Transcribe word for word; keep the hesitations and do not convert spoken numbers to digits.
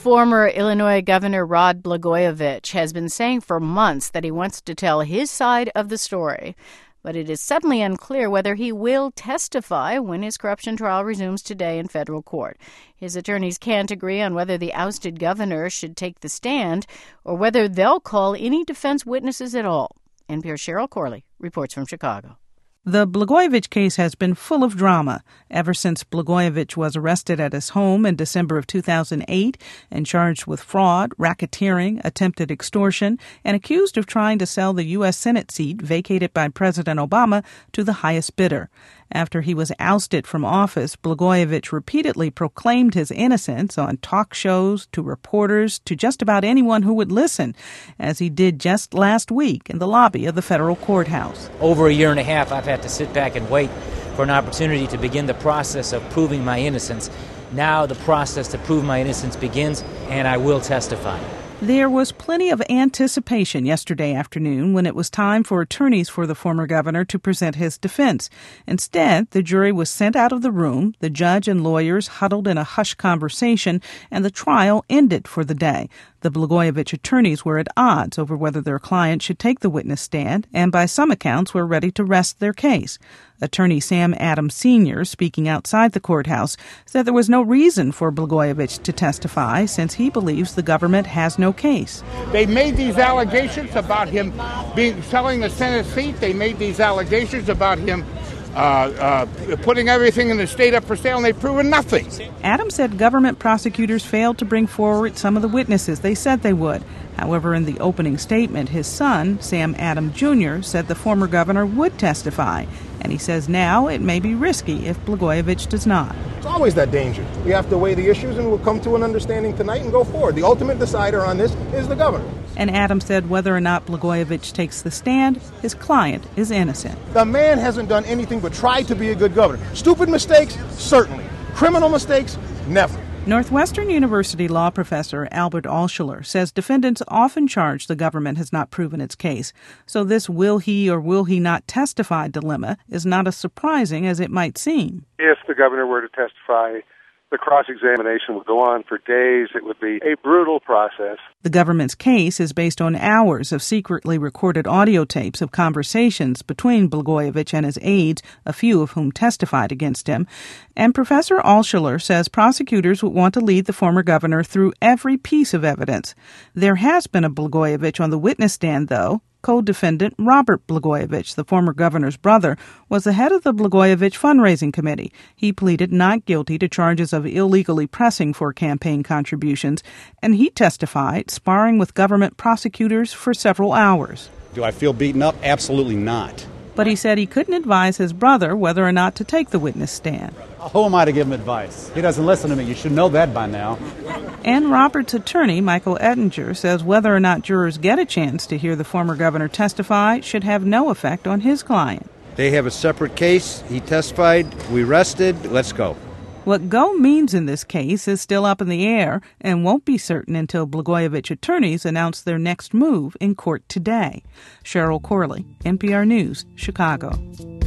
Former Illinois Governor Rod Blagojevich has been saying for months that he wants to tell his side of the story, but it is suddenly unclear whether he will testify when his corruption trial resumes today in federal court. His attorneys can't agree on whether the ousted governor should take the stand or whether they'll call any defense witnesses at all. N P R's Cheryl Corley reports from Chicago. The Blagojevich case has been full of drama ever since Blagojevich was arrested at his home in December of two thousand eight and charged with fraud, racketeering, attempted extortion, and accused of trying to sell the U S Senate seat vacated by President Obama to the highest bidder. After he was ousted from office, Blagojevich repeatedly proclaimed his innocence on talk shows, to reporters, to just about anyone who would listen, as he did just last week in the lobby of the federal courthouse. Over a year and a half, I've had to sit back and wait for an opportunity to begin the process of proving my innocence. Now the process to prove my innocence begins, and I will testify. There was plenty of anticipation yesterday afternoon when it was time for attorneys for the former governor to present his defense. Instead, the jury was sent out of the room, the judge and lawyers huddled in a hushed conversation, and the trial ended for the day. The Blagojevich attorneys were at odds over whether their client should take the witness stand, and by some accounts were ready to rest their case. Attorney Sam Adams Senior, speaking outside the courthouse, said there was no reason for Blagojevich to testify since he believes the government has no case. They made these allegations about him being selling the Senate seat. They made these allegations about him Uh, uh, putting everything in the state up for sale, and they've proven nothing. Adams said government prosecutors failed to bring forward some of the witnesses they said they would. However, in the opening statement, his son, Sam Adams Junior, said the former governor would testify, and he says now it may be risky if Blagojevich does not. It's always that danger. We have to weigh the issues, and we'll come to an understanding tonight and go forward. The ultimate decider on this is the governor. And Adams said whether or not Blagojevich takes the stand, his client is innocent. The man hasn't done anything but try to be a good governor. Stupid mistakes? Certainly. Criminal mistakes? Never. Northwestern University law professor Albert Altshuler says defendants often charge the government has not proven its case. So this will he or will he not testify dilemma is not as surprising as it might seem. If the governor were to testify, the cross-examination would go on for days. It would be a brutal process. The government's case is based on hours of secretly recorded audio tapes of conversations between Blagojevich and his aides, a few of whom testified against him. And Professor Altshuler says prosecutors would want to lead the former governor through every piece of evidence. There has been a Blagojevich on the witness stand, though. Co-defendant Robert Blagojevich, the former governor's brother, was the head of the Blagojevich fundraising committee. He pleaded not guilty to charges of illegally pressing for campaign contributions, and he testified, sparring with government prosecutors for several hours. Do I feel beaten up? Absolutely not. But he said he couldn't advise his brother whether or not to take the witness stand. Who am I to give him advice? He doesn't listen to me. You should know that by now. And Robert's attorney, Michael Ettinger, says whether or not jurors get a chance to hear the former governor testify should have no effect on his client. They have a separate case. He testified. We rested. Let's go. What go means in this case is still up in the air and won't be certain until Blagojevich attorneys announce their next move in court today. Cheryl Corley, N P R News, Chicago.